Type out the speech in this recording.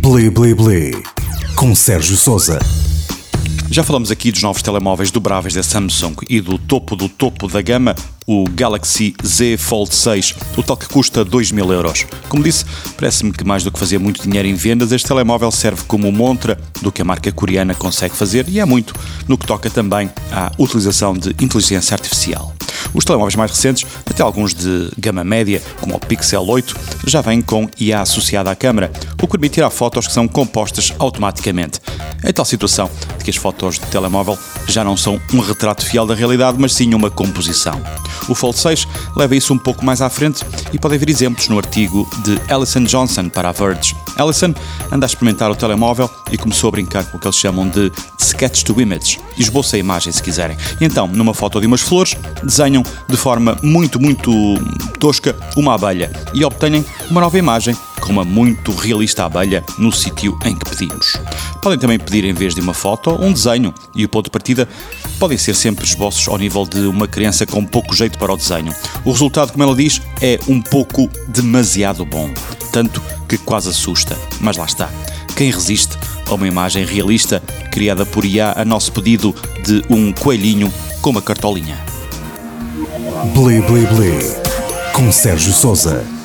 Bli Bli Bli, com Sérgio Sousa. Já falamos aqui dos novos telemóveis dobráveis da Samsung e do topo da gama, o Galaxy Z Fold 6, o tal que custa 2.000 euros. Como disse, parece-me que mais do que fazer muito dinheiro em vendas, este telemóvel serve como montra do que a marca coreana consegue fazer e é muito no que toca também à utilização de inteligência artificial. Os telemóveis mais recentes, até alguns de gama média, como o Pixel 8, já vêm com IA associada à câmara, o que permite tirar fotos que são compostas automaticamente. É tal situação de que as fotos de telemóvel já não são um retrato fiel da realidade, mas sim uma composição. O Fold 6 leva isso um pouco mais à frente e pode haver exemplos no artigo de Alison Johnson para a Verge. Alison anda a experimentar o telemóvel e começou a brincar com o que eles chamam de sketch to image, esboça a imagem se quiserem. E então, numa foto de umas flores, desenham de forma muito tosca uma abelha e obtêm uma nova imagem com uma muito realista abelha no sítio em que pedimos. Podem também pedir, em vez de uma foto, um desenho, e o ponto de partida podem ser sempre esboços ao nível de uma criança com pouco jeito para o desenho. O resultado, como ela diz, é um pouco demasiado bom, tanto que quase assusta. Mas lá está. Quem resiste a uma imagem realista criada por IA a nosso pedido de um coelhinho com uma cartolinha? Bli Bli Bli, com Sérgio Sousa.